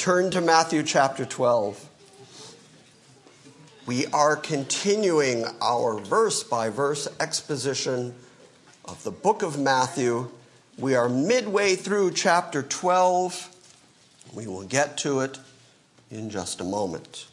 Turn to Matthew chapter 12. We are continuing our verse-by-verse exposition of the book of Matthew. We are midway through chapter 12. We will get to it in just a moment.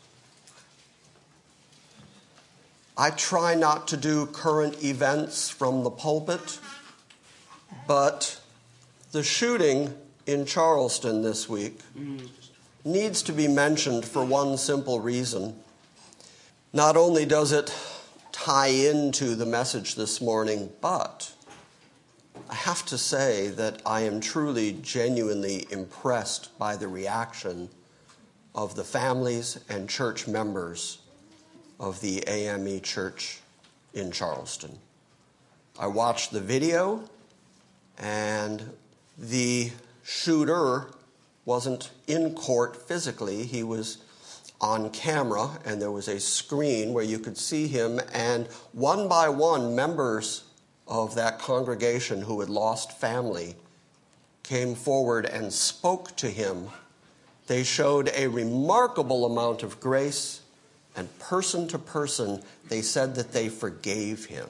I try not to do current events from the pulpit, but the shooting in Charleston this week needs to be mentioned for one simple reason. Not only does it tie into the message this morning, but I have to say that I am truly, genuinely impressed by the reaction of the families and church members of the AME Church in Charleston. I watched the video, and the shooter wasn't in court physically. He was on camera, and there was a screen where you could see him, and one by one, members of that congregation who had lost family came forward and spoke to him. They showed a remarkable amount of grace, and person to person, they said that they forgave him.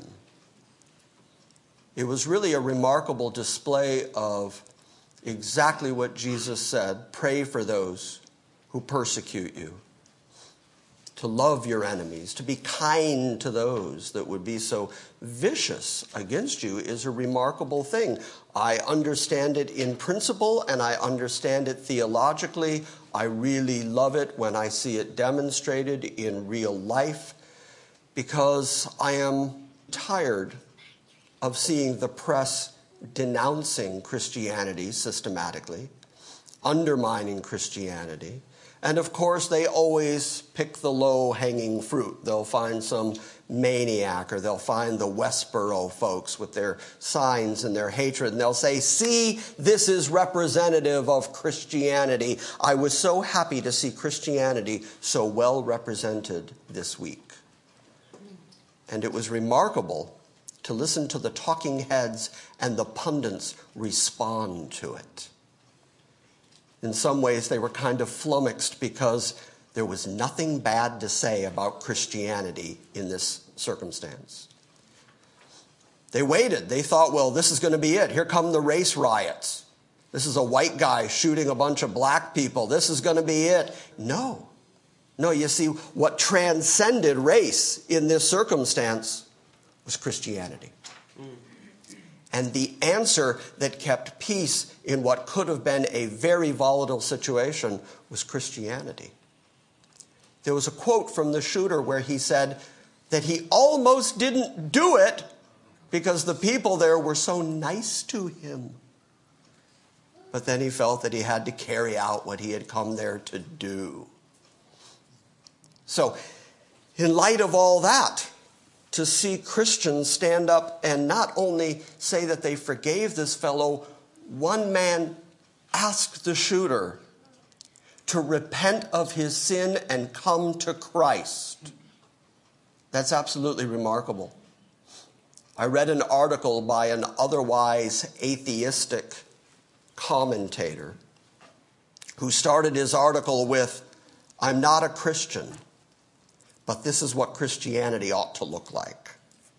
It was really a remarkable display of exactly what Jesus said: pray for those who persecute you, to love your enemies, to be kind to those that would be so vicious against you is a remarkable thing. I understand it in principle, and I understand it theologically. I really love it when I see it demonstrated in real life, because I am tired of seeing the press denouncing Christianity systematically, undermining Christianity. And of course, they always pick the low-hanging fruit. They'll find some maniac, or they'll find the Westboro folks with their signs and their hatred, and they'll say, see, this is representative of Christianity. I was so happy to see Christianity so well represented this week. And it was remarkable to listen to the talking heads and the pundits respond to it. In some ways, they were kind of flummoxed because there was nothing bad to say about Christianity in this circumstance. They waited. They thought, well, this is going to be it. Here come the race riots. This is a white guy shooting a bunch of black people. This is going to be it. No, you see, what transcended race in this circumstance was Christianity. And the answer that kept peace in what could have been a very volatile situation was Christianity. There was a quote from the shooter where he said that he almost didn't do it because the people there were so nice to him. But then he felt that he had to carry out what he had come there to do. So, in light of all that, to see Christians stand up and not only say that they forgave this fellow, one man asked the shooter to repent of his sin and come to Christ. That's absolutely remarkable. I read an article by an otherwise atheistic commentator who started his article with, "I'm not a Christian, but this is what Christianity ought to look like."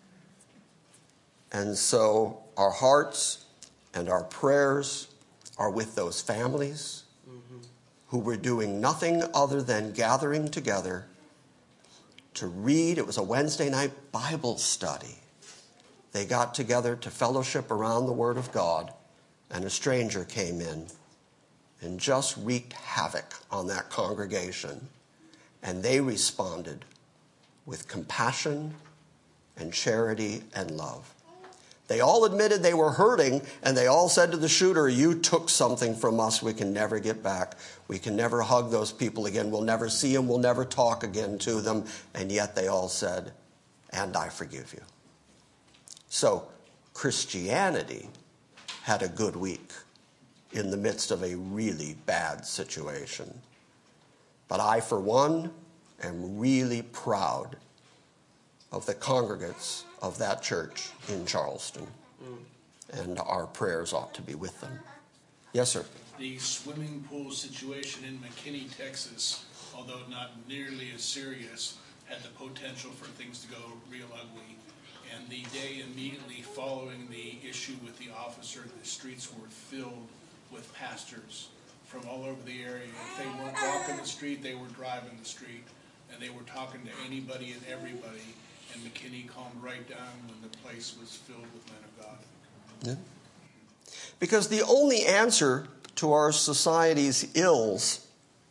And so our hearts and our prayers are with those families who were doing nothing other than gathering together to read. It was a Wednesday night Bible study. They got together to fellowship around the Word of God, and a stranger came in and just wreaked havoc on that congregation. And they responded with compassion and charity and love. They all admitted they were hurting, and they all said to the shooter, you took something from us we can never get back. We can never hug those people again. We'll never see them. We'll never talk again to them. And yet they all said, and I forgive you. So Christianity had a good week in the midst of a really bad situation. But I, for one, am really proud of the congregants of that church in Charleston. And our prayers ought to be with them. Yes, sir. the swimming pool situation in McKinney, Texas, although not nearly as serious, had the potential for things to go real ugly. And the day immediately following the issue with the officer, the streets were filled with pastors from all over the area. If they weren't walking the street, they were driving the street. And they were talking to anybody and everybody. And McKinney calmed right down when the place was filled with men of God. Yeah. Because the only answer to our society's ills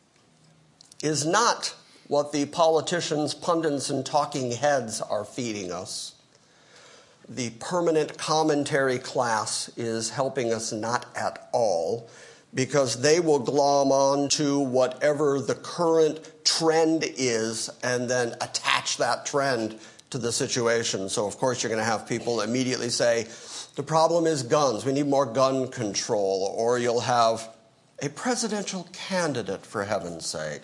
is not what the politicians, pundits, and talking heads are feeding us. The permanent commentary class is helping us not at all, because they will glom on to whatever the current trend is and then attach that trend to the situation. So, of course, you're going to have people immediately say, the problem is guns. We need more gun control. Or you'll have a presidential candidate, for heaven's sake.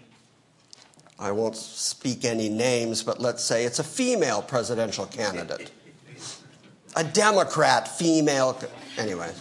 I won't speak any names, but let's say it's a female presidential candidate. A Democrat female. Anyway.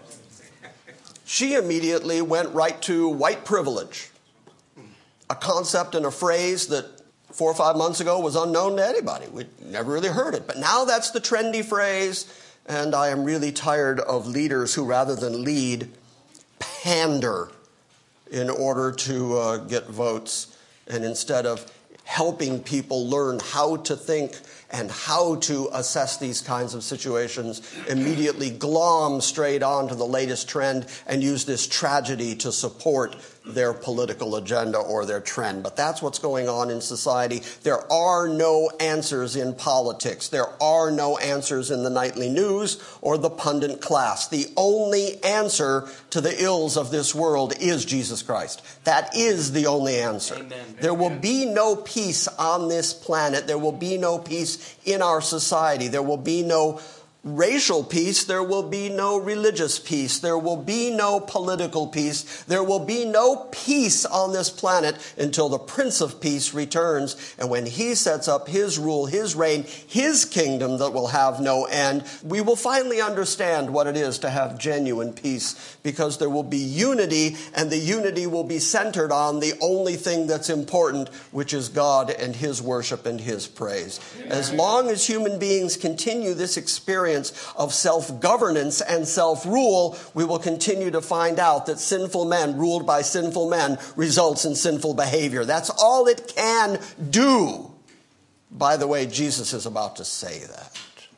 She immediately went right to white privilege, a concept and a phrase that 4 or 5 months ago was unknown to anybody. We'd never really heard it. But now that's the trendy phrase, and I am really tired of leaders who, rather than lead, pander in order to get votes, and instead of helping people learn how to think and how to assess these kinds of situations, immediately glom straight onto the latest trend and use this tragedy to support their political agenda or their trend. But that's what's going on in society. There are no answers in politics. There are no answers in the nightly news or the pundit class. The only answer to the ills of this world is Jesus Christ. That is the only answer. Amen. There will be no peace on this planet. There will be no peace in our society. There will be no racial peace. There will be no religious peace. There will be no political peace. There will be no peace on this planet until the Prince of Peace returns. And when he sets up his rule, his reign, his kingdom that will have no end, we will finally understand what it is to have genuine peace, because there will be unity, and the unity will be centered on the only thing that's important, which is God and his worship and his praise. As long as human beings continue this experience of self-governance and self-rule, we will continue to find out that sinful men ruled by sinful men results in sinful behavior. That's all it can do. By the way, Jesus is about to say that.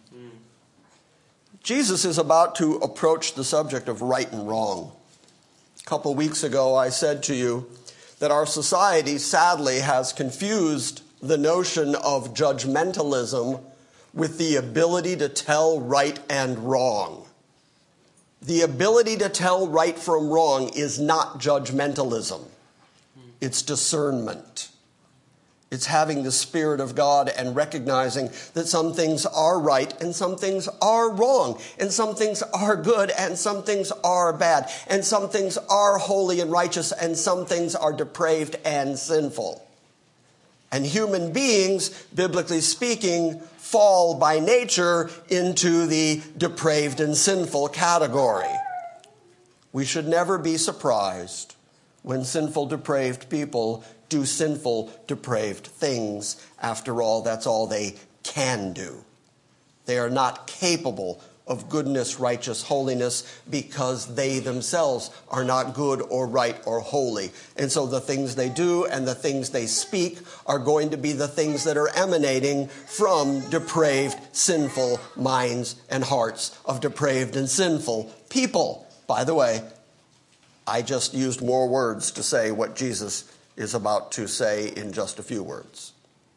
Jesus is about to approach the subject of right and wrong. A couple weeks ago, I said to you that our society sadly has confused the notion of judgmentalism with the ability to tell right and wrong. The ability to tell right from wrong is not judgmentalism. It's discernment. It's having the Spirit of God and recognizing that some things are right and some things are wrong, and some things are good and some things are bad, and some things are holy and righteous and some things are depraved and sinful. And human beings, biblically speaking, fall by nature into the depraved and sinful category. We should never be surprised when sinful, depraved people do sinful, depraved things. After all, that's all they can do. They are not capable of goodness, righteous holiness, because they themselves are not good or right or holy. And so the things they do and the things they speak are going to be the things that are emanating from depraved, sinful minds and hearts of depraved and sinful people. By the way, I just used more words to say what Jesus is about to say in just a few words.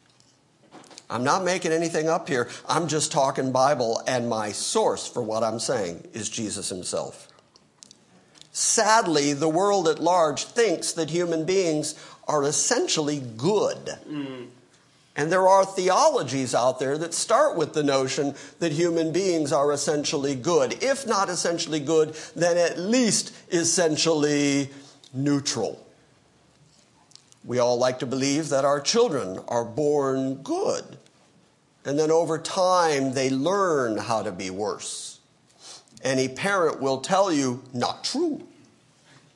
I'm not making anything up here. I'm just talking Bible, and my source for what I'm saying is Jesus himself. Sadly, the world at large thinks that human beings are essentially good. And there are theologies out there that start with the notion that human beings are essentially good. If not essentially good, then at least essentially neutral. We all like to believe that our children are born good, and then over time they learn how to be worse. Any parent will tell you, not true.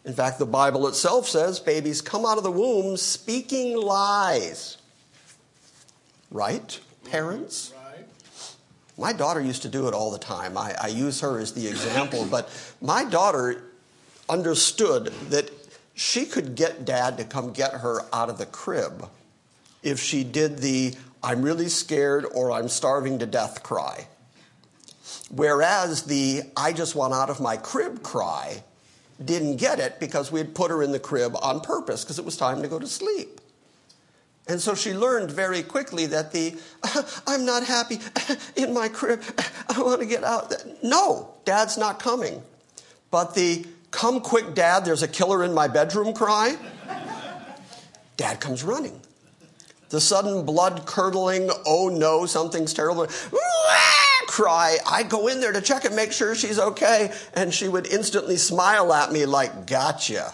In fact, the Bible itself says babies come out of the womb speaking lies. Right, parents? Right. My daughter used to do it all the time. I use her as the example, but my daughter understood that she could get Dad to come get her out of the crib if she did the "I'm really scared" or "I'm starving to death" cry. Whereas the "I just want out of my crib" cry didn't get it because we had put her in the crib on purpose because it was time to go to sleep. And so she learned very quickly that the "I'm not happy in my crib, I want to get out." No, Dad's not coming. But the "Come quick, Dad, there's a killer in my bedroom" cry, Dad comes running. The sudden blood-curdling, "oh no, something's terrible" cry, I go in there to check and make sure she's okay, and she would instantly smile at me like, "Gotcha."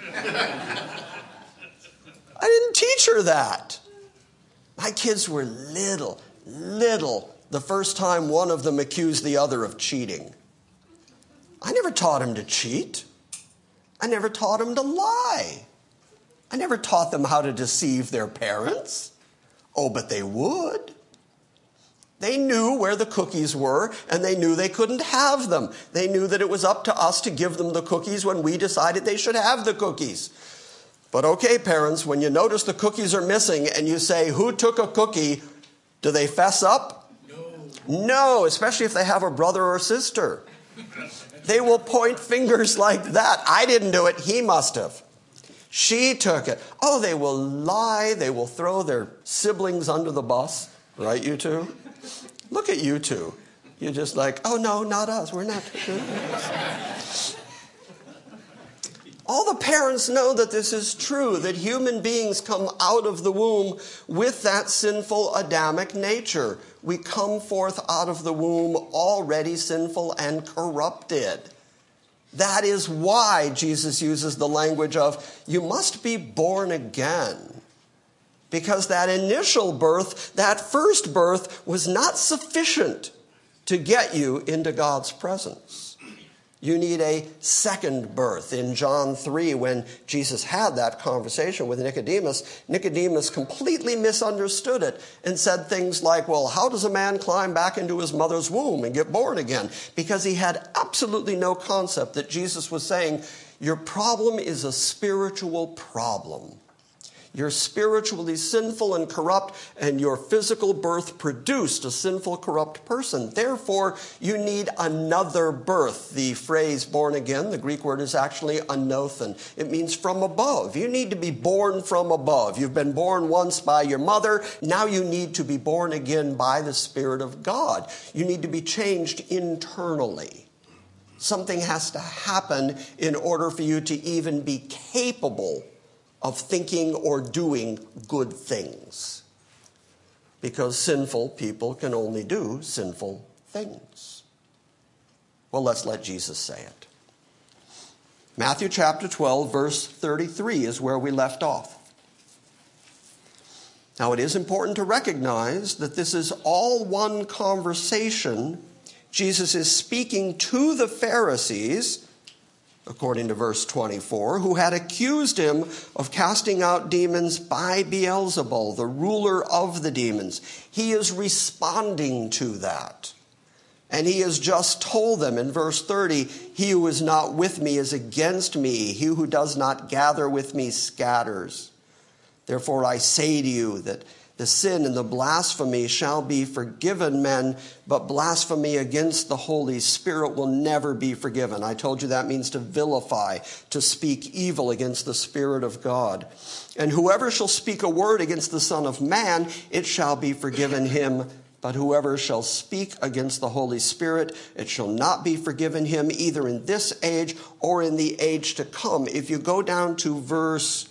I didn't teach her that. My kids were little, the first time one of them accused the other of cheating. I never taught him to cheat. I never taught them to lie. I never taught them how to deceive their parents. Oh, but they would. They knew where the cookies were, and they knew they couldn't have them. They knew that it was up to us to give them the cookies when we decided they should have the cookies. But okay, parents, when you notice the cookies are missing and you say, "Who took a cookie?" do they fess up? No, especially if they have a brother or sister. They will point fingers like that. "I didn't do it, he must have. She took it." Oh, they will lie. They will throw their siblings under the bus. Right, you two? Look at you two. You're just like, "Oh, no, not us. We're not doing this." All the parents know that this is true, that human beings come out of the womb with that sinful Adamic nature. We come forth out of the womb already sinful and corrupted. That is why Jesus uses the language of, "you must be born again." Because that initial birth, that first birth, was not sufficient to get you into God's presence. You need a second birth. In John 3, when Jesus had that conversation with Nicodemus, Nicodemus completely misunderstood it and said things like, "Well, how does a man climb back into his mother's womb and get born again?" Because he had absolutely no concept that Jesus was saying, your problem is a spiritual problem. You're spiritually sinful and corrupt, and your physical birth produced a sinful, corrupt person. Therefore, you need another birth. The phrase "born again," the Greek word is actually anothen. It means from above. You need to be born from above. You've been born once by your mother. Now you need to be born again by the Spirit of God. You need to be changed internally. Something has to happen in order for you to even be capable of thinking or doing good things. Because sinful people can only do sinful things. Well, let's let Jesus say it. Matthew chapter 12, verse 33 is where we left off. Now, it is important to recognize that this is all one conversation. Jesus is speaking to the Pharisees, according to verse 24, who had accused him of casting out demons by Beelzebul, the ruler of the demons. He is responding to that. And he has just told them in verse 30, "He who is not with me is against me. He who does not gather with me scatters. Therefore I say to you that the sin and the blasphemy shall be forgiven men, but blasphemy against the Holy Spirit will never be forgiven." I told you that means to vilify, to speak evil against the Spirit of God. "And whoever shall speak a word against the Son of Man, it shall be forgiven him. But whoever shall speak against the Holy Spirit, it shall not be forgiven him, either in this age or in the age to come." If you go down to verse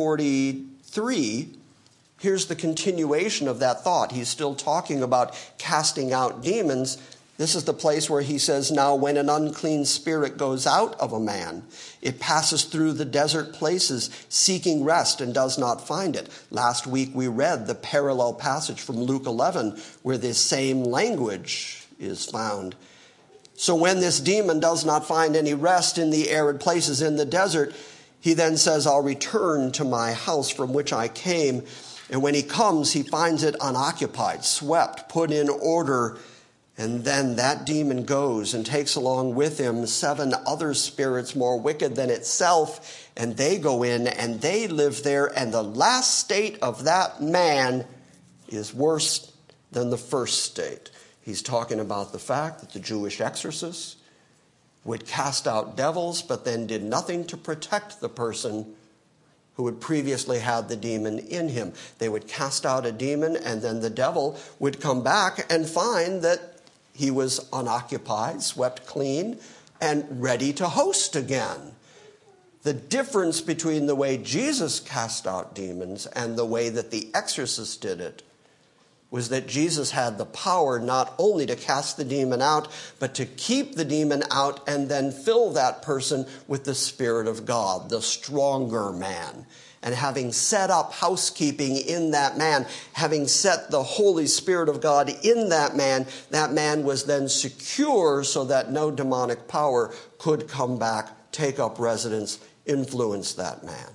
43, here's the continuation of that thought. He's still talking about casting out demons. This is the place where he says, "Now when an unclean spirit goes out of a man, it passes through the desert places, seeking rest and does not find it." Last week we read the parallel passage from Luke 11, where this same language is found. So when this demon does not find any rest in the arid places in the desert, he then says, I'll return to my house from which I came. And when he comes, he finds it unoccupied, swept, put in order. And then that demon goes and takes along with him 7 other spirits more wicked than itself. And they go in and they live there. And the last state of that man is worse than the first state. He's talking about the fact that the Jewish exorcists would cast out devils, but then did nothing to protect the person who had previously had the demon in him. They would cast out a demon, and then the devil would come back and find that he was unoccupied, swept clean, and ready to host again. The difference between the way Jesus cast out demons and the way that the exorcists did it was that Jesus had the power not only to cast the demon out, but to keep the demon out and then fill that person with the Spirit of God, the stronger man. And having set up housekeeping in that man, having set the Holy Spirit of God in that man was then secure so that no demonic power could come back, take up residence, influence that man.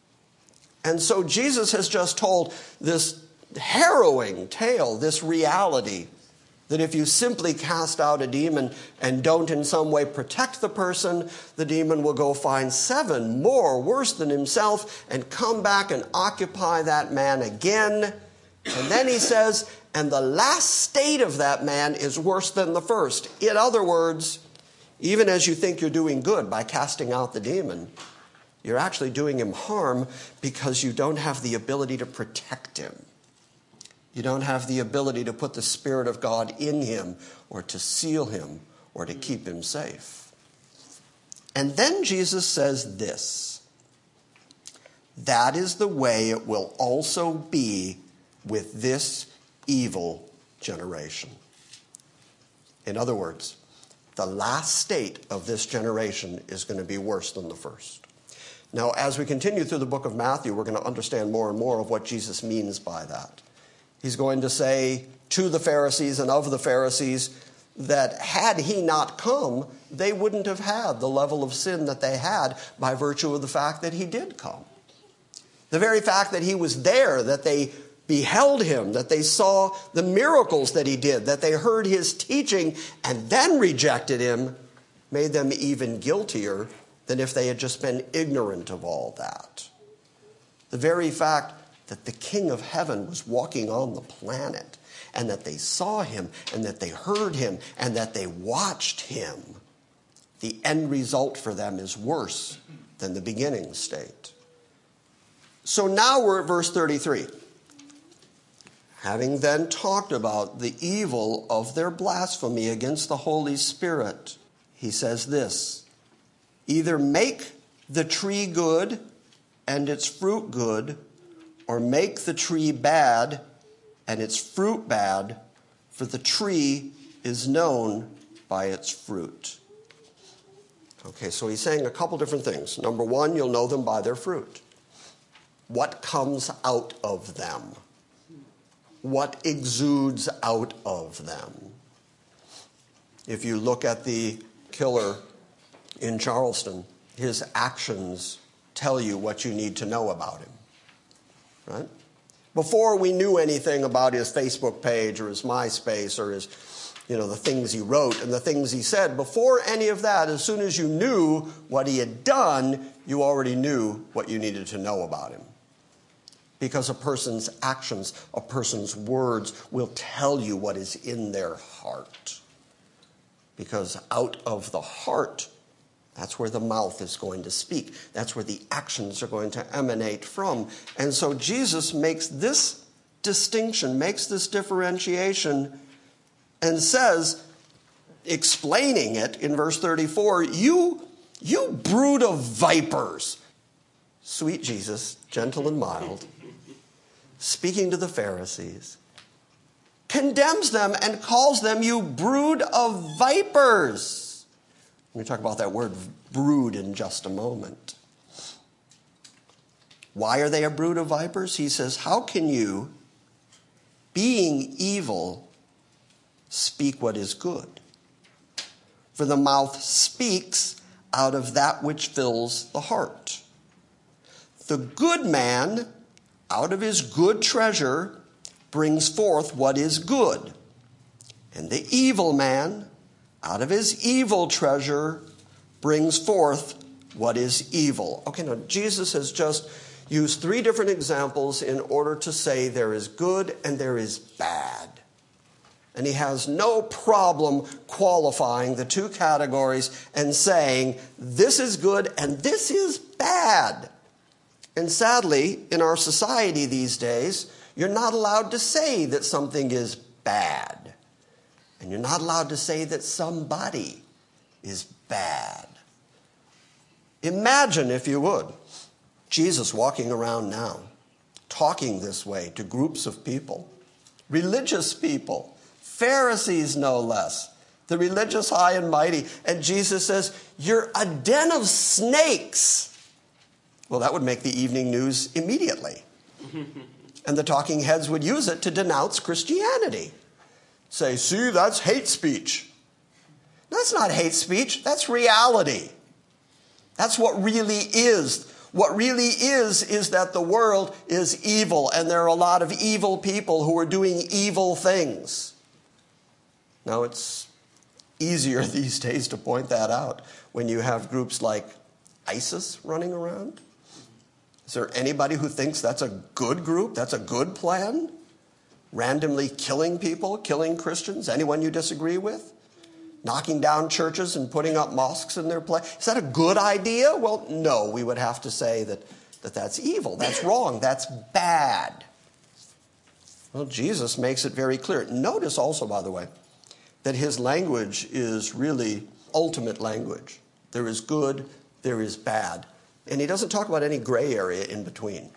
And so Jesus has just told this harrowing tale, this reality, that if you simply cast out a demon and don't in some way protect the person, the demon will go find 7 more worse than himself and come back and occupy that man again. And then he says, and the last state of that man is worse than the first. In other words, even as you think you're doing good by casting out the demon, you're actually doing him harm because you don't have the ability to protect him. You don't have the ability to put the Spirit of God in him or to seal him or to keep him safe. And then Jesus says this, that is the way it will also be with this evil generation. In other words, the last state of this generation is going to be worse than the first. Now, as we continue through the book of Matthew, we're going to understand more and more of what Jesus means by that. He's going to say to the Pharisees and of the Pharisees that had he not come, they wouldn't have had the level of sin that they had by virtue of the fact that he did come. The very fact that he was there, that they beheld him, that they saw the miracles that he did, that they heard his teaching and then rejected him, made them even guiltier than if they had just been ignorant of all that. The very fact that the King of Heaven was walking on the planet, and that they saw him, and that they heard him, and that they watched him, the end result for them is worse than the beginning state. So now we're at verse 33. Having then talked about the evil of their blasphemy against the Holy Spirit, he says this, either make the tree good and its fruit good, or make the tree bad and its fruit bad, for the tree is known by its fruit. Okay, so he's saying a couple different things. Number one, you'll know them by their fruit. What comes out of them? What exudes out of them? If you look at the killer in Charleston, his actions tell you what you need to know about him. Right? Before we knew anything about his Facebook page or his MySpace or his, the things he wrote and the things he said, before any of that, as soon as you knew what he had done, you already knew what you needed to know about him. Because a person's actions, a person's words will tell you what is in their heart. Because out of the heart, that's where the mouth is going to speak. That's where the actions are going to emanate from. And so Jesus makes this distinction, makes this differentiation, and says, explaining it in verse 34, you brood of vipers. Sweet Jesus, gentle and mild, speaking to the Pharisees, condemns them and calls them, you brood of vipers. We're going to talk about that word brood in just a moment. Why are they a brood of vipers? He says, how can you, being evil, speak what is good? for the mouth speaks out of that which fills the heart. The good man, out of his good treasure, brings forth what is good. And the evil man, out of his evil treasure, brings forth what is evil. Okay, now Jesus has just used 3 different examples in order to say there is good and there is bad. And he has no problem qualifying the 2 categories and saying this is good and this is bad. And sadly, in our society these days, you're not allowed to say that something is bad. And you're not allowed to say that somebody is bad. Imagine, if you would, Jesus walking around now, talking this way to groups of people, religious people, Pharisees no less, the religious high and mighty, and Jesus says, "You're a den of snakes." Well, that would make the evening news immediately. And the talking heads would use it to denounce Christianity. Say, "See, that's hate speech." That's not hate speech, that's reality. That's what really is. What really is that the world is evil, and there are a lot of evil people who are doing evil things. Now, it's easier these days to point that out when you have groups like ISIS running around. Is there anybody who thinks that's a good group? That's a good plan? Randomly killing people, killing Christians, anyone you disagree with? Knocking down churches and putting up mosques in their place? Is that a good idea? Well, no, we would have to say that that's evil, that's wrong, that's bad. Well, Jesus makes it very clear. Notice also, by the way, that his language is really ultimate language. There is good, there is bad. And he doesn't talk about any gray area in between.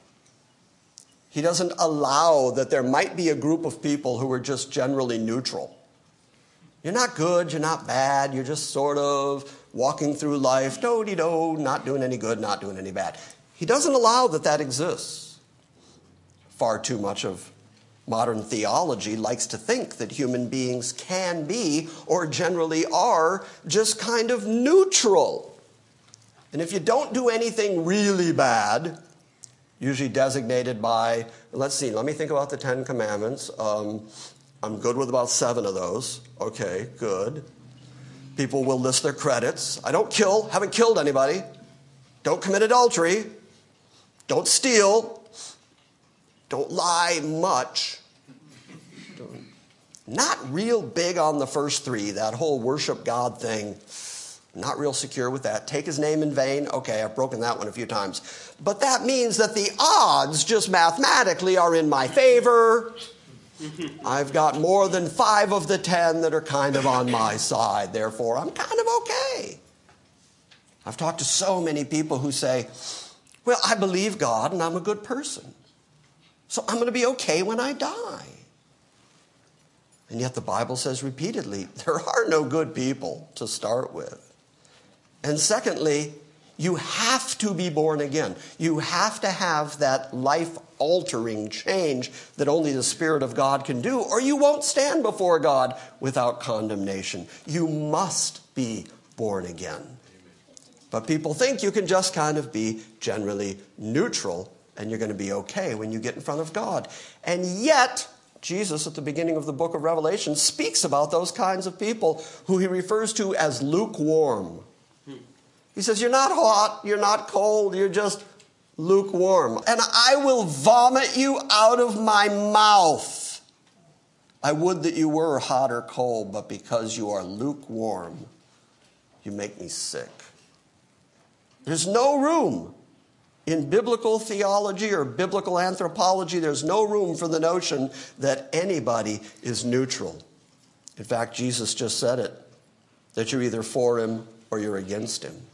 He doesn't allow that there might be a group of people who are just generally neutral. You're not good, you're not bad, you're just sort of walking through life, do-de-do, not doing any good, not doing any bad. He doesn't allow that exists. Far too much of modern theology likes to think that human beings can be, or generally are, just kind of neutral. And if you don't do anything really bad, usually designated by, let me think about the 10 Commandments. I'm good with about 7 of those. Okay, good. People will list their credits. I don't kill, haven't killed anybody. Don't commit adultery. Don't steal. Don't lie much. Not real big on the first 3, that whole worship God thing. Not real secure with that. Take his name in vain. Okay, I've broken that one a few times. But that means that the odds just mathematically are in my favor. I've got more than 5 of the 10 that are kind of on my side. Therefore, I'm kind of okay. I've talked to so many people who say, well, I believe God and I'm a good person. So I'm going to be okay when I die. And yet the Bible says repeatedly, there are no good people to start with. And secondly, you have to be born again. You have to have that life-altering change that only the Spirit of God can do, or you won't stand before God without condemnation. You must be born again. But people think you can just kind of be generally neutral and you're going to be okay when you get in front of God. And yet, Jesus, at the beginning of the book of Revelation, speaks about those kinds of people who he refers to as lukewarm. He says, you're not hot, you're not cold, you're just lukewarm. And I will vomit you out of my mouth. I would that you were hot or cold, but because you are lukewarm, you make me sick. There's no room in biblical theology or biblical anthropology. There's no room for the notion that anybody is neutral. In fact, Jesus just said it, that you're either for him or you're against him.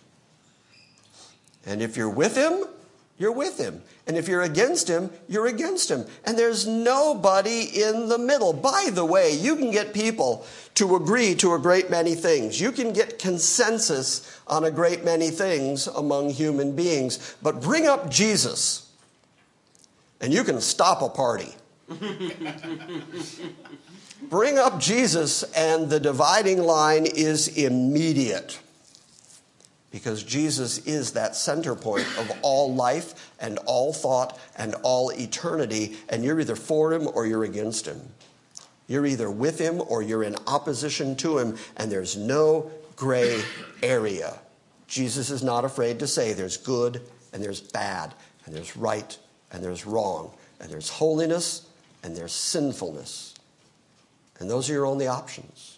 And if you're with him, you're with him. And if you're against him, you're against him. And there's nobody in the middle. By the way, you can get people to agree to a great many things. You can get consensus on a great many things among human beings. But bring up Jesus, and you can stop a party. Bring up Jesus and the dividing line is immediate. Because Jesus is that center point of all life and all thought and all eternity. And you're either for him or you're against him. You're either with him or you're in opposition to him. And there's no gray area. Jesus is not afraid to say there's good and there's bad. And there's right and there's wrong. And there's holiness and there's sinfulness. And those are your only options.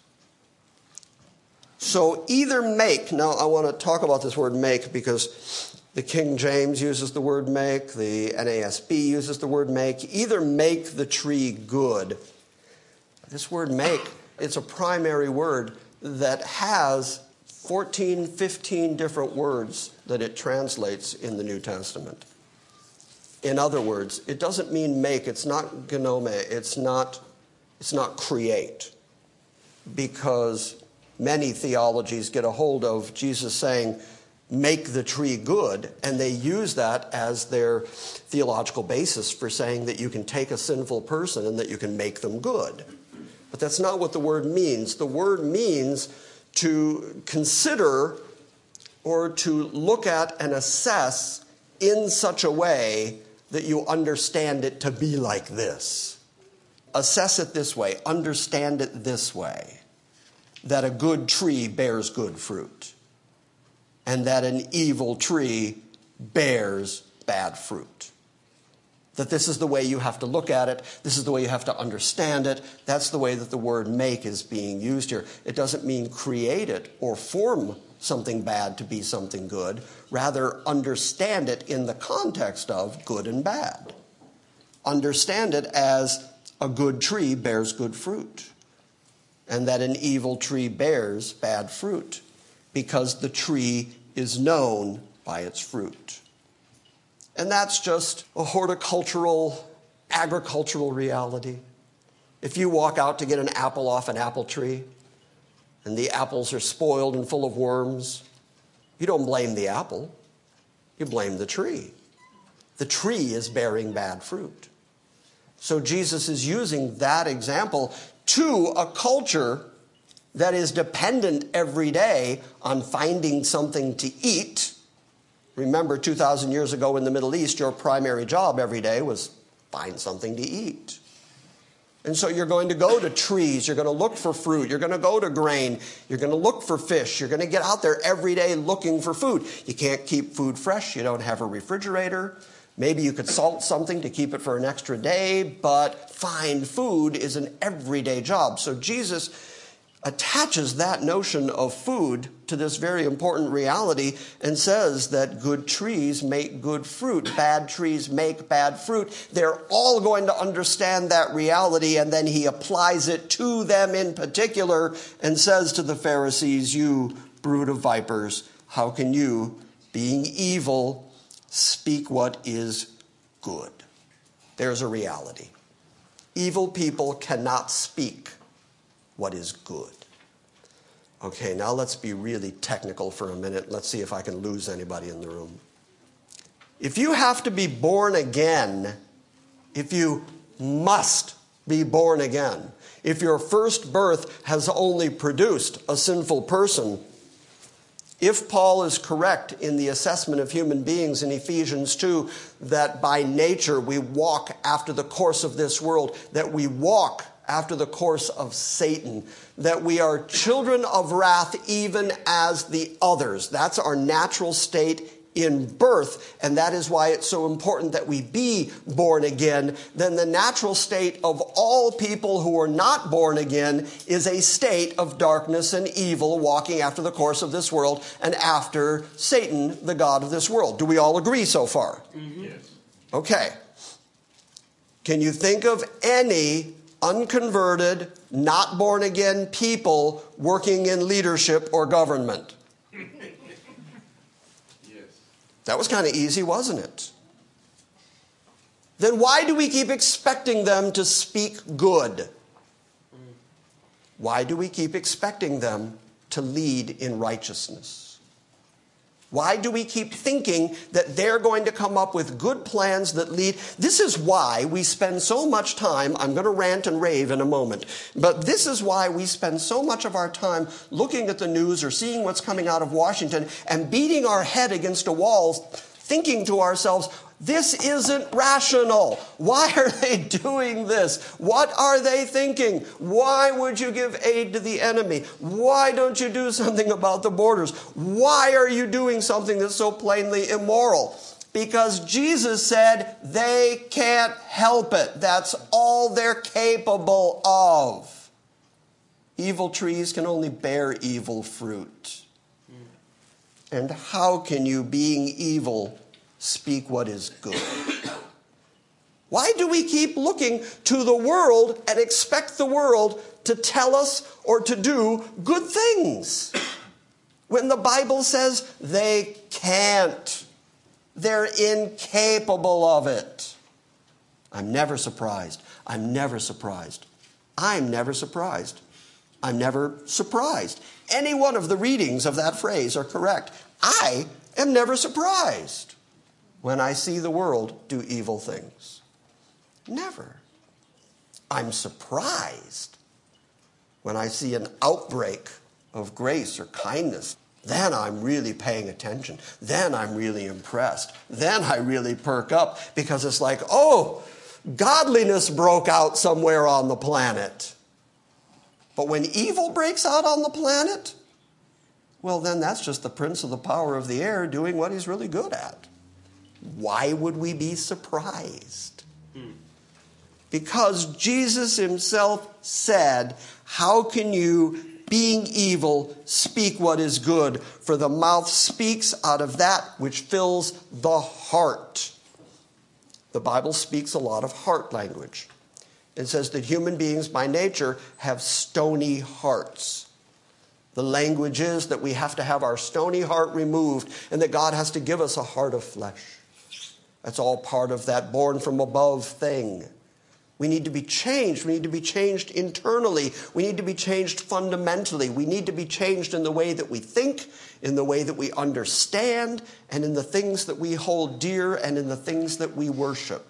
So either make, now I want to talk about this word make because the King James uses the word make, the NASB uses the word make. Either make the tree good. This word make, it's a primary word that has 14, 15 different words that it translates in the New Testament. In other words, it doesn't mean make, it's not gnome, it's not create. Because many theologies get a hold of Jesus saying, make the tree good, and they use that as their theological basis for saying that you can take a sinful person and that you can make them good. But that's not what the word means. The word means to consider or to look at and assess in such a way that you understand it to be like this. Assess it this way, understand it this way. That a good tree bears good fruit, and that an evil tree bears bad fruit. That this is the way you have to look at it, this is the way you have to understand it, that's the way that the word make is being used here. It doesn't mean create it or form something bad to be something good, rather understand it in the context of good and bad. Understand it as a good tree bears good fruit. And that an evil tree bears bad fruit because the tree is known by its fruit. And that's just a horticultural, agricultural reality. If you walk out to get an apple off an apple tree and the apples are spoiled and full of worms, you don't blame the apple, you blame the tree. The tree is bearing bad fruit. So Jesus is using that example to a culture that is dependent every day on finding something to eat. Remember, 2,000 years ago in the Middle East, your primary job every day was find something to eat. And so you're going to go to trees, you're going to look for fruit, you're going to go to grain, you're going to look for fish, you're going to get out there every day looking for food. You can't keep food fresh, you don't have a refrigerator. Maybe you could salt something to keep it for an extra day, but find food is an everyday job. So Jesus attaches that notion of food to this very important reality and says that good trees make good fruit, bad trees make bad fruit. They're all going to understand that reality, and then he applies it to them in particular and says to the Pharisees, you brood of vipers, how can you, being evil, speak what is good? There's a reality. Evil people cannot speak what is good. Okay, now let's be really technical for a minute. Let's see if I can lose anybody in the room. If you have to be born again, if you must be born again, if your first birth has only produced a sinful person, if Paul is correct in the assessment of human beings in Ephesians 2, that by nature we walk after the course of this world, that we walk after the course of Satan, that we are children of wrath even as the others. That's our natural state in birth, and that is why it's so important that we be born again. Then the natural state of all people who are not born again is a state of darkness and evil, walking after the course of this world and after Satan, the god of this world. Do we all agree so far? Mm-hmm. Yes. Okay. Can you think of any unconverted, not born again people working in leadership or government? That was kind of easy, wasn't it? Then why do we keep expecting them to speak good? Why do we keep expecting them to lead in righteousness? Why do we keep thinking that they're going to come up with good plans that lead? This is why we spend so much time, I'm going to rant and rave in a moment, but this is why we spend so much of our time looking at the news or seeing what's coming out of Washington and beating our head against a wall, thinking to ourselves, this isn't rational. Why are they doing this? What are they thinking? Why would you give aid to the enemy? Why don't you do something about the borders? Why are you doing something that's so plainly immoral? Because Jesus said they can't help it. That's all they're capable of. Evil trees can only bear evil fruit. And how can you, being evil, speak what is good? Why do we keep looking to the world and expect the world to tell us or to do good things when the Bible says they can't? They're incapable of it. I'm never surprised. I'm never surprised. I'm never surprised. I'm never surprised. Any one of the readings of that phrase are correct. I am never surprised when I see the world do evil things. Never. I'm surprised when I see an outbreak of grace or kindness. Then I'm really paying attention. Then I'm really impressed. Then I really perk up because it's like, oh, godliness broke out somewhere on the planet. But when evil breaks out on the planet, well, then that's just the prince of the power of the air doing what he's really good at. Why would we be surprised? Because Jesus himself said, how can you, being evil, speak what is good? For the mouth speaks out of that which fills the heart. The Bible speaks a lot of heart language. It says that human beings by nature have stony hearts. The language is that we have to have our stony heart removed and that God has to give us a heart of flesh. That's all part of that born from above thing. We need to be changed. We need to be changed internally. We need to be changed fundamentally. We need to be changed in the way that we think, in the way that we understand, and in the things that we hold dear, and in the things that we worship.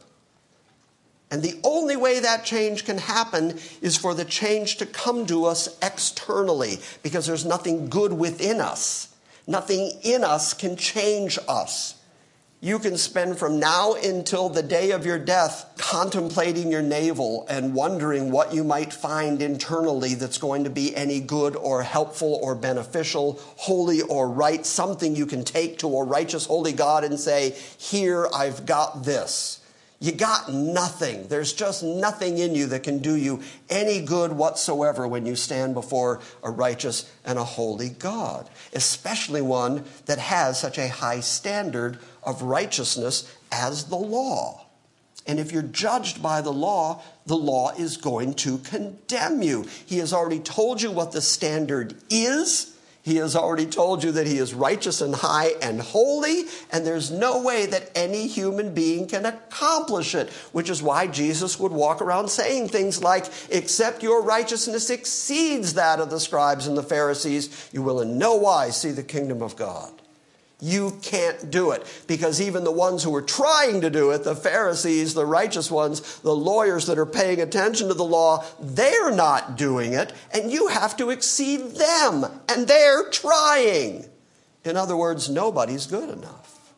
And the only way that change can happen is for the change to come to us externally, because there's nothing good within us. Nothing in us can change us. You can spend from now until the day of your death contemplating your navel and wondering what you might find internally that's going to be any good or helpful or beneficial, holy or right, something you can take to a righteous, holy God and say, here, I've got this. You got nothing. There's just nothing in you that can do you any good whatsoever when you stand before a righteous and a holy God, especially one that has such a high standard of righteousness as the law. And if you're judged by the law is going to condemn you. He has already told you what the standard is. He has already told you that he is righteous and high and holy, and there's no way that any human being can accomplish it, which is why Jesus would walk around saying things like, except your righteousness exceeds that of the scribes and the Pharisees, you will in no wise see the kingdom of God. You can't do it, because even the ones who were trying to do it, the Pharisees, the righteous ones, the lawyers that are paying attention to the law, they're not doing it, and you have to exceed them, and they're trying. In other words, nobody's good enough.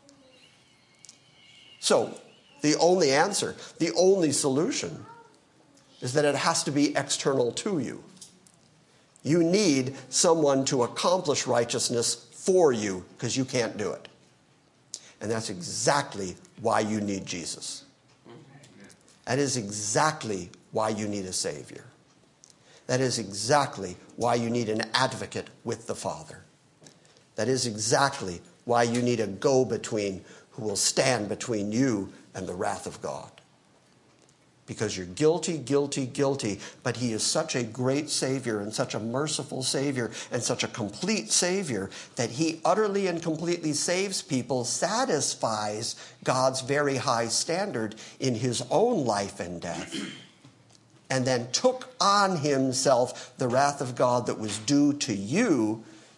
So, the only answer, the only solution, is that it has to be external to you. You need someone to accomplish righteousness for you, because you can't do it. And that's exactly why you need Jesus. That is exactly why you need a Savior. That is exactly why you need an advocate with the Father. That is exactly why you need a go-between who will stand between you and the wrath of God. Because you're guilty, guilty, guilty, but he is such a great Savior and such a merciful Savior and such a complete Savior that he utterly and completely saves people, satisfies God's very high standard in his own life and death, and then took on himself the wrath of God that was due to you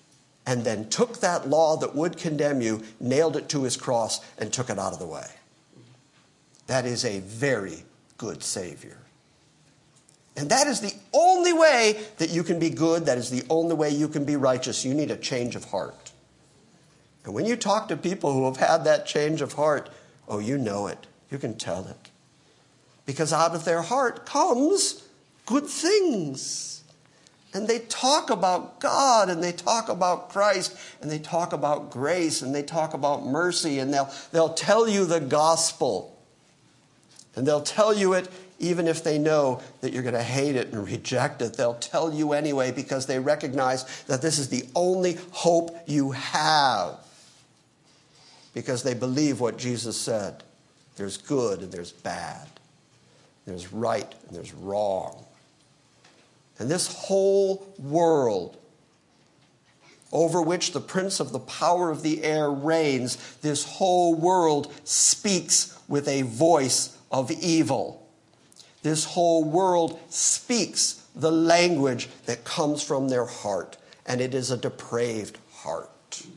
and then took that law that would condemn you, nailed it to his cross, and took it out of the way. That is a very good Savior. And that is the only way that you can be good. That is the only way you can be righteous. You need a change of heart. And when you talk to people who have had that change of heart, oh, you know it. You can tell it. Because out of their heart comes good things. And they talk about God, and they talk about Christ, and they talk about grace, and they talk about mercy, and they'll tell you the gospel. And they'll tell you it even if they know that you're going to hate it and reject it. They'll tell you anyway because they recognize that this is the only hope you have. Because they believe what Jesus said. There's good and there's bad. There's right and there's wrong. And this whole world over which the prince of the power of the air reigns, this whole world speaks with a voice of evil. This whole world speaks the language that comes from their heart, and it is a depraved heart.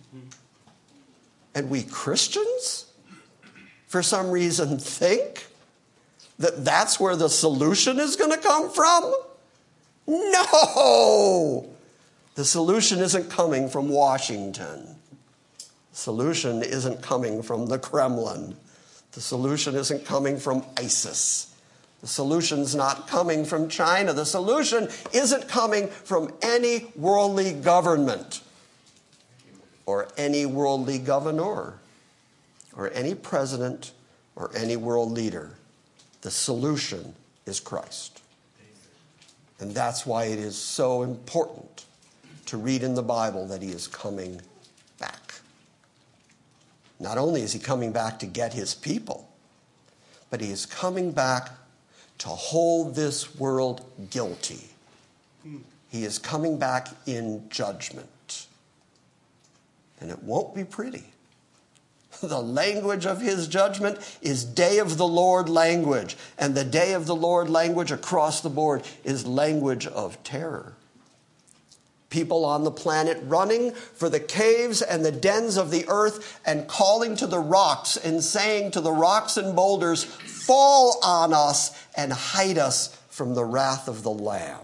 And we Christians, for some reason, think that that's where the solution is going to come from? No! The solution isn't coming from Washington. The solution isn't coming from the Kremlin. The solution isn't coming from ISIS. The solution's not coming from China. The solution isn't coming from any worldly government or any worldly governor or any president or any world leader. The solution is Christ. And that's why it is so important to read in the Bible that he is coming back. Not only is he coming back to get his people, but he is coming back to hold this world guilty. He is coming back in judgment. And it won't be pretty. The language of his judgment is day of the Lord language. And the day of the Lord language across the board is language of terror. People on the planet running for the caves and the dens of the earth and calling to the rocks and saying to the rocks and boulders, fall on us and hide us from the wrath of the Lamb.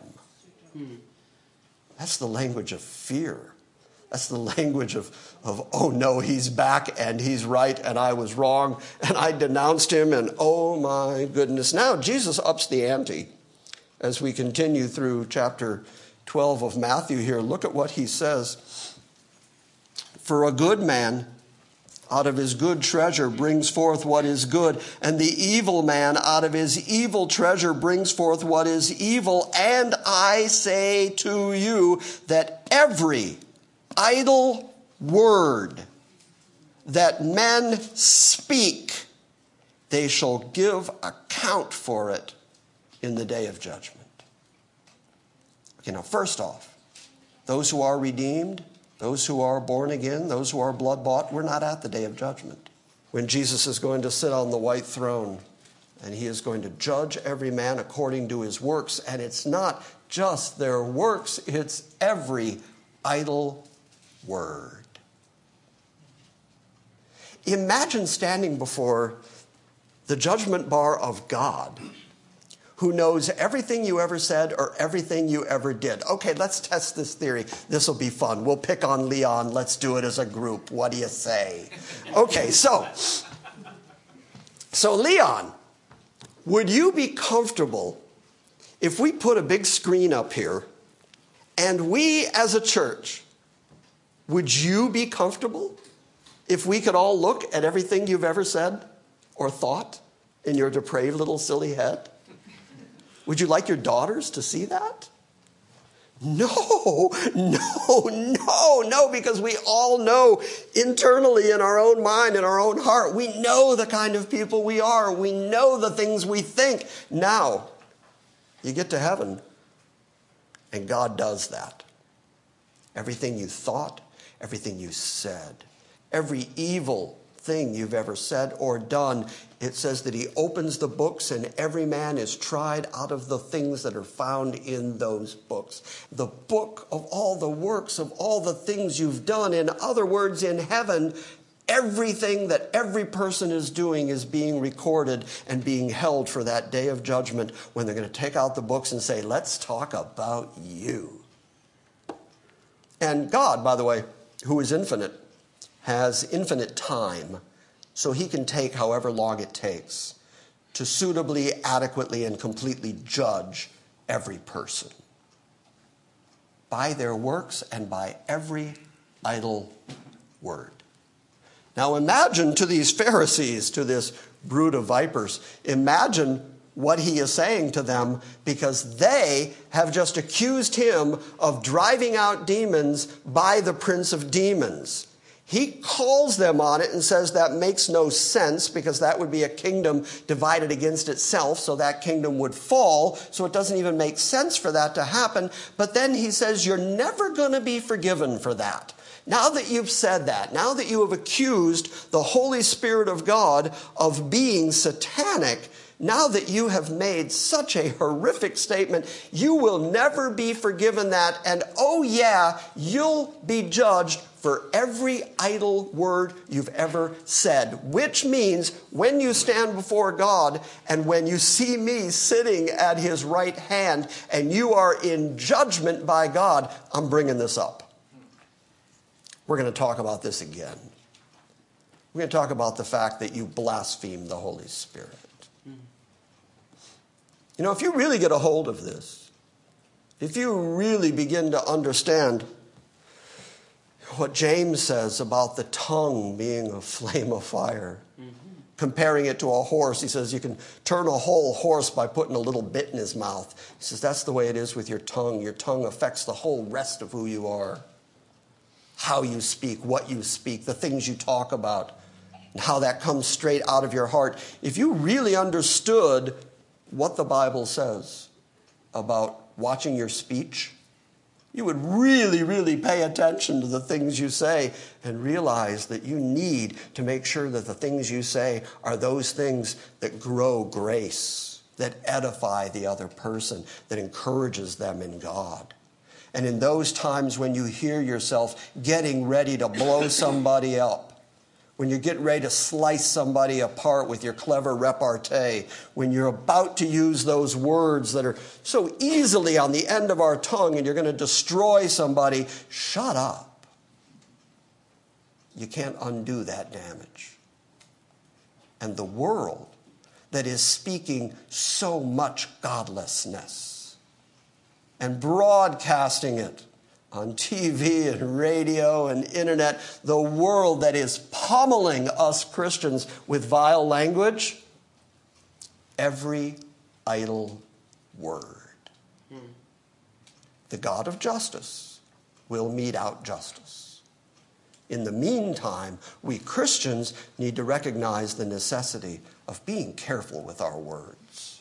That's the language of fear. That's the language of, oh no, he's back and he's right and I was wrong and I denounced him and oh my goodness. Now Jesus ups the ante as we continue through chapter 12 of Matthew here. Look at what he says. For a good man out of his good treasure brings forth what is good, and the evil man out of his evil treasure brings forth what is evil. And I say to you that every idle word that men speak, they shall give account for it in the day of judgment. Okay, now first off, those who are redeemed, those who are born again, those who are blood-bought, we're not at the day of judgment. When Jesus is going to sit on the white throne and he is going to judge every man according to his works. And it's not just their works, it's every idle word. Imagine standing before the judgment bar of God, who knows everything you ever said or everything you ever did. Okay, let's test this theory. This will be fun. We'll pick on Leon. Let's do it as a group. What do you say? Okay, so Leon, would you be comfortable if we put a big screen up here and we as a church, would you be comfortable if we could all look at everything you've ever said or thought in your depraved little silly head? Would you like your daughters to see that? No, because we all know internally in our own mind, in our own heart, we know the kind of people we are. We know the things we think. Now, you get to heaven, and God does that. Everything you thought, everything you said, every evil thing you've ever said or done. It says that he opens the books and every man is tried out of the things that are found in those books. The book of all the works of all the things you've done. In other words, in heaven, everything that every person is doing is being recorded and being held for that day of judgment when they're going to take out the books and say, let's talk about you. And God, by the way, who is infinite, has infinite time, so he can take however long it takes to suitably, adequately, and completely judge every person by their works and by every idle word. Now imagine to these Pharisees, to this brood of vipers, imagine what he is saying to them, because they have just accused him of driving out demons by the prince of demons. He calls them on it and says that makes no sense, because that would be a kingdom divided against itself, so that kingdom would fall, so it doesn't even make sense for that to happen. But then he says, you're never going to be forgiven for that. Now that you've said that, now that you have accused the Holy Spirit of God of being satanic, now that you have made such a horrific statement, you will never be forgiven that. And oh yeah, you'll be judged for every idle word you've ever said. Which means when you stand before God and when you see me sitting at his right hand and you are in judgment by God, I'm bringing this up. We're going to talk about this again. We're going to talk about the fact that you blaspheme the Holy Spirit. You know, if you really get a hold of this, if you really begin to understand what James says about the tongue being a flame of fire, comparing it to a horse, he says you can turn a whole horse by putting a little bit in his mouth. He says that's the way it is with your tongue. Your tongue affects the whole rest of who you are. How you speak, what you speak, the things you talk about, and how that comes straight out of your heart. If you really understood what the Bible says about watching your speech, you would really, really pay attention to the things you say and realize that you need to make sure that the things you say are those things that grow grace, that edify the other person, that encourages them in God. And in those times when you hear yourself getting ready to blow somebody up, when you're getting ready to slice somebody apart with your clever repartee, when you're about to use those words that are so easily on the end of our tongue and you're going to destroy somebody, shut up. You can't undo that damage. And the world that is speaking so much godlessness and broadcasting it on TV and radio and internet, the world that is pummeling us Christians with vile language, every idle word. The God of justice will mete out justice. In the meantime, we Christians need to recognize the necessity of being careful with our words.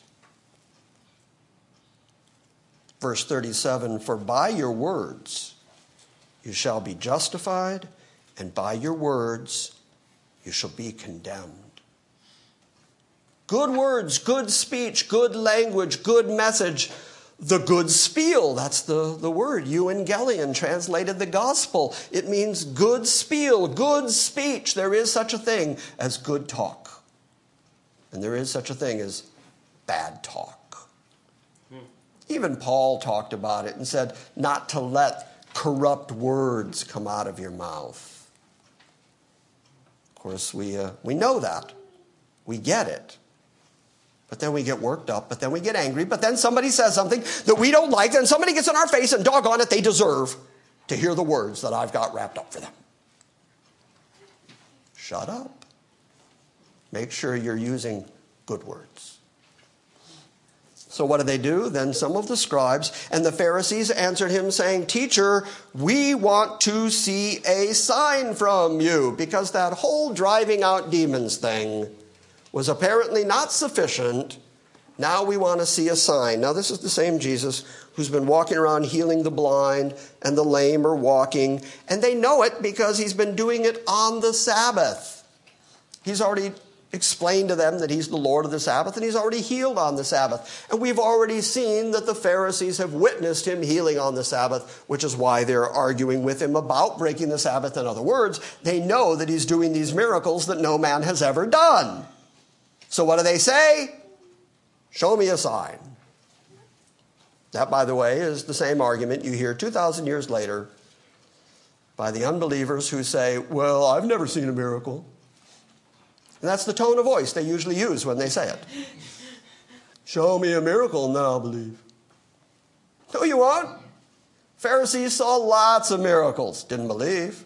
Verse 37, for by your words you shall be justified, and by your words you shall be condemned. Good words, good speech, good language, good message, the good spiel. That's the word. Evangelion translated the gospel. It means good spiel, good speech. There is such a thing as good talk. And there is such a thing as bad talk. Even Paul talked about it and said not to let corrupt words come out of your mouth. Of course, we know that. We get it. But then we get worked up, but then we get angry, but then somebody says something that we don't like, and somebody gets in our face, and doggone it, they deserve to hear the words that I've got wrapped up for them. Shut up. Make sure you're using good words. So what do? Then some of the scribes and the Pharisees answered him, saying, Teacher, we want to see a sign from you, because that whole driving out demons thing was apparently not sufficient. Now we want to see a sign. Now this is the same Jesus who's been walking around healing the blind and the lame are walking, and they know it because he's been doing it on the Sabbath. He's already explained to them that he's the Lord of the Sabbath, and he's already healed on the Sabbath. And we've already seen that the Pharisees have witnessed him healing on the Sabbath, which is why they're arguing with him about breaking the Sabbath. In other words, they know that he's doing these miracles that no man has ever done. So what do they say? Show me a sign. That, by the way, is the same argument you hear 2,000 years later by the unbelievers who say, well, I've never seen a miracle. And that's the tone of voice they usually use when they say it. Show me a miracle and then I'll believe. No, you won't. Pharisees saw lots of miracles, didn't believe.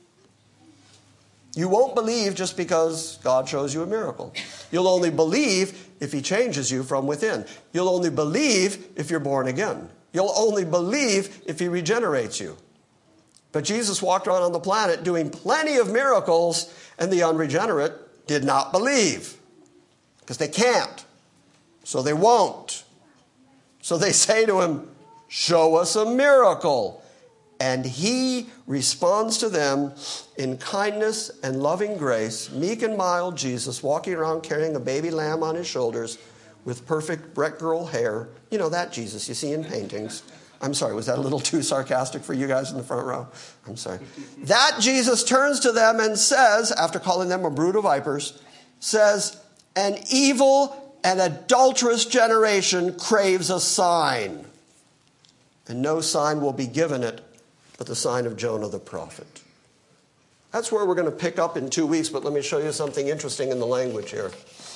You won't believe just because God shows you a miracle. You'll only believe if he changes you from within. You'll only believe if you're born again. You'll only believe if he regenerates you. But Jesus walked around on the planet doing plenty of miracles, and the unregenerate did not believe. Because they can't. So they won't. So they say to him, show us a miracle. And he responds to them in kindness and loving grace, meek and mild Jesus, walking around carrying a baby lamb on his shoulders with perfect Brett girl hair. You know that Jesus you see in paintings. I'm sorry, was that a little too sarcastic for you guys in the front row? I'm sorry. That Jesus turns to them and says, after calling them a brood of vipers, says, an evil and adulterous generation craves a sign, and no sign will be given it but the sign of Jonah the prophet. That's where we're going to pick up in 2 weeks, but let me show you something interesting in the language here.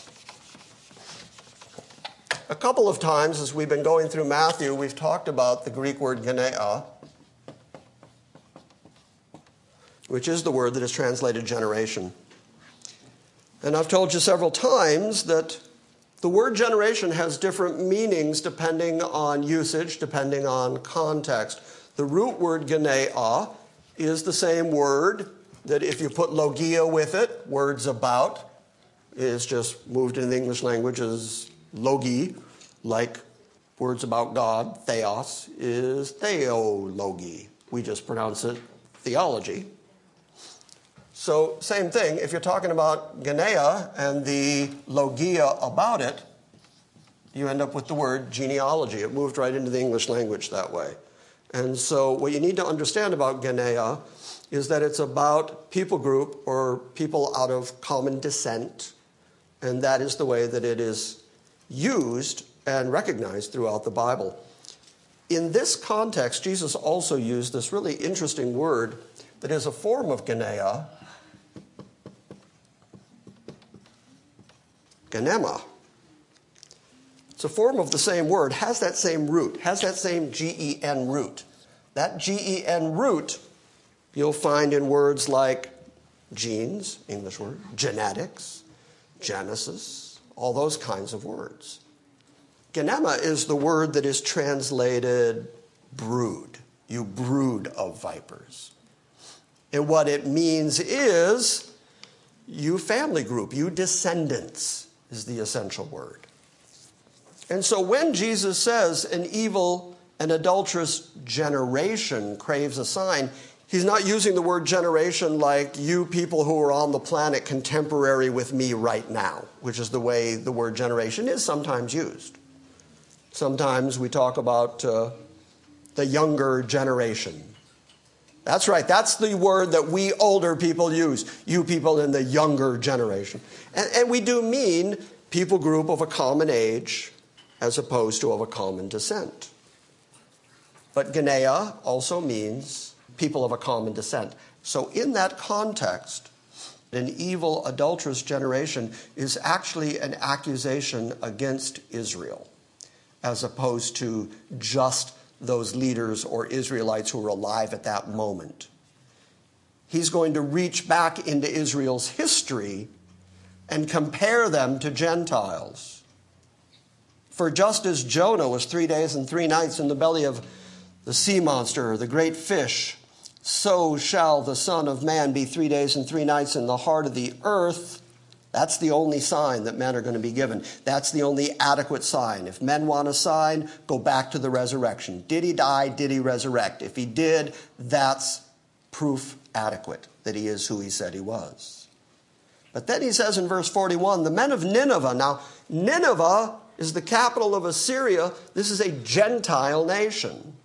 A couple of times as we've been going through Matthew, we've talked about the Greek word genea, which is the word that is translated generation. And I've told you several times that the word generation has different meanings depending on usage, depending on context. The root word genea is the same word that if you put logia with it, words about, is just moved into the English language as logi, like words about God. Theos is theologi. We just pronounce it theology. So same thing, if you're talking about genea and the logia about it, you end up with the word genealogy. It moved right into the English language that way. And so what you need to understand about genea is that it's about people group or people out of common descent. And that is the way that it is used and recognized throughout the Bible. In this context, Jesus also used this really interesting word that is a form of genea, genema. It's a form of the same word, has that same root, has that same G-E-N root. That G-E-N root you'll find in words like genes, English word, genetics, Genesis, all those kinds of words. Genema is the word that is translated brood. You brood of vipers. And what it means is you family group, you descendants is the essential word. And so when Jesus says an evil and adulterous generation craves a sign, he's not using the word generation like you people who are on the planet contemporary with me right now, which is the way the word generation is sometimes used. Sometimes we talk about the younger generation. That's right, that's the word that we older people use, you people in the younger generation. And we do mean people group of a common age as opposed to of a common descent. But genea also means people of a common descent. So in that context, an evil, adulterous generation is actually an accusation against Israel, as opposed to just those leaders or Israelites who were alive at that moment. He's going to reach back into Israel's history and compare them to Gentiles. For just as Jonah was 3 days and 3 nights in the belly of the sea monster, the great fish, so shall the Son of Man be 3 days and 3 nights in the heart of the earth. That's the only sign that men are going to be given. That's the only adequate sign. If men want a sign, go back to the resurrection. Did he die? Did he resurrect? If he did, that's proof adequate that he is who he said he was. But then he says in verse 41, the men of Nineveh. Now, Nineveh is the capital of Assyria. This is a Gentile nation.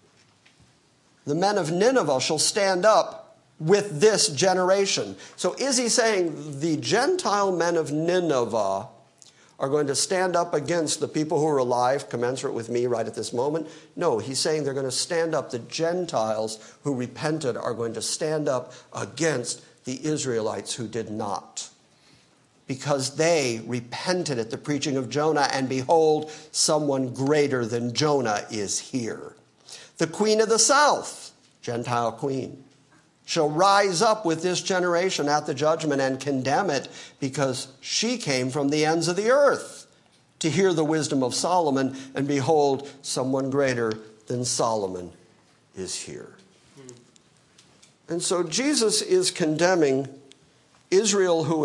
The men of Nineveh shall stand up with this generation. So is he saying the Gentile men of Nineveh are going to stand up against the people who are alive, commensurate with me right at this moment? No, he's saying they're going to stand up. The Gentiles who repented are going to stand up against the Israelites who did not, because they repented at the preaching of Jonah, and behold, someone greater than Jonah is here. The queen of the south, Gentile queen, shall rise up with this generation at the judgment and condemn it, because she came from the ends of the earth to hear the wisdom of Solomon, and behold, someone greater than Solomon is here. And so Jesus is condemning Israel who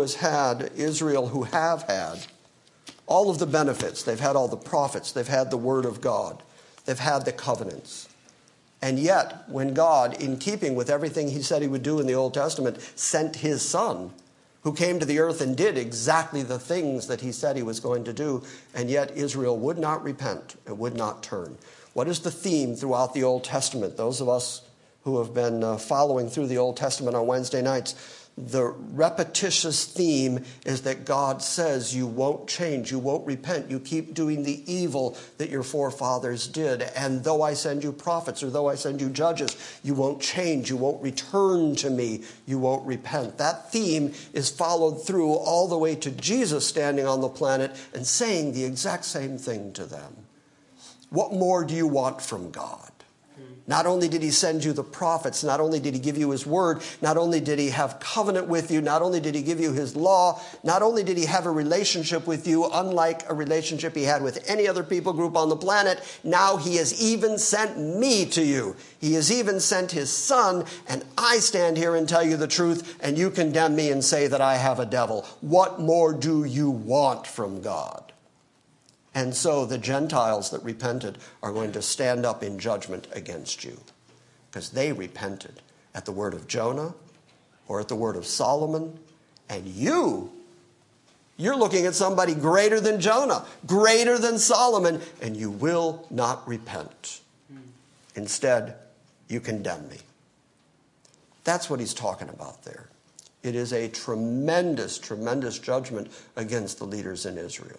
have had all of the benefits. They've had all the prophets. They've had the word of God. They've had the covenants. And yet, when God, in keeping with everything he said he would do in the Old Testament, sent his son, who came to the earth and did exactly the things that he said he was going to do, and yet Israel would not repent and would not turn. What is the theme throughout the Old Testament? Those of us who have been following through the Old Testament on Wednesday nights, the repetitious theme is that God says you won't change, you won't repent, you keep doing the evil that your forefathers did. And though I send you prophets, or though I send you judges, you won't change, you won't return to me, you won't repent. That theme is followed through all the way to Jesus standing on the planet and saying the exact same thing to them. What more do you want from God? Not only did he send you the prophets, not only did he give you his word, not only did he have covenant with you, not only did he give you his law, not only did he have a relationship with you unlike a relationship he had with any other people group on the planet, now he has even sent me to you. He has even sent his son, and I stand here and tell you the truth, and you condemn me and say that I have a devil. What more do you want from God? And so the Gentiles that repented are going to stand up in judgment against you, because they repented at the word of Jonah or at the word of Solomon. And you're looking at somebody greater than Jonah, greater than Solomon, and you will not repent. Instead, you condemn me. That's what he's talking about there. It is a tremendous, tremendous judgment against the leaders in Israel.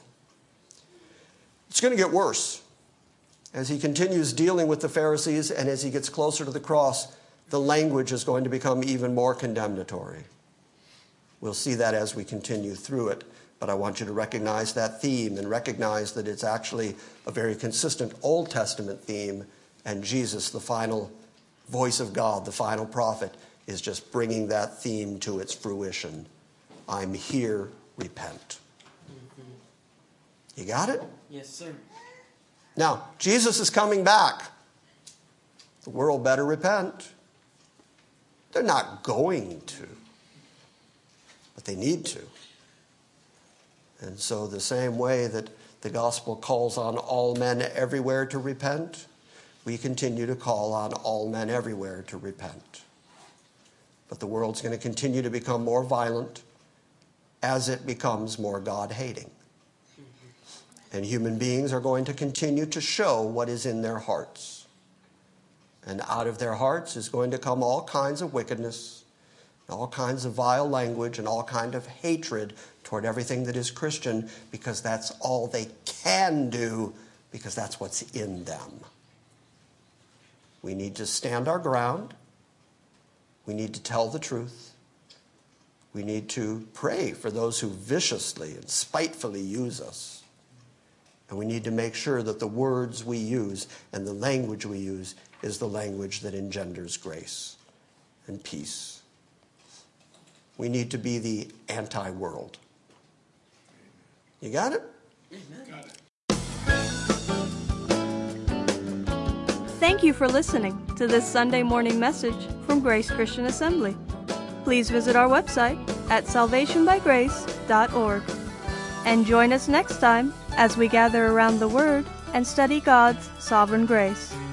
It's going to get worse. As he continues dealing with the Pharisees and as he gets closer to the cross, the language is going to become even more condemnatory. We'll see that as we continue through it, but I want you to recognize that theme and recognize that it's actually a very consistent Old Testament theme, and Jesus, the final voice of God, the final prophet, is just bringing that theme to its fruition. I'm here, repent. You got it? Yes, sir. Now, Jesus is coming back. The world better repent. They're not going to, but they need to. And so the same way that the gospel calls on all men everywhere to repent, we continue to call on all men everywhere to repent. But the world's going to continue to become more violent as it becomes more God-hating. And human beings are going to continue to show what is in their hearts. And out of their hearts is going to come all kinds of wickedness, all kinds of vile language, and all kind of hatred toward everything that is Christian, because that's all they can do, because that's what's in them. We need to stand our ground. We need to tell the truth. We need to pray for those who viciously and spitefully use us. And we need to make sure that the words we use and the language we use is the language that engenders grace and peace. We need to be the anti-world. You got it? Got it. Thank you for listening to this Sunday morning message from Grace Christian Assembly. Please visit our website at salvationbygrace.org. And join us next time as we gather around the Word and study God's sovereign grace.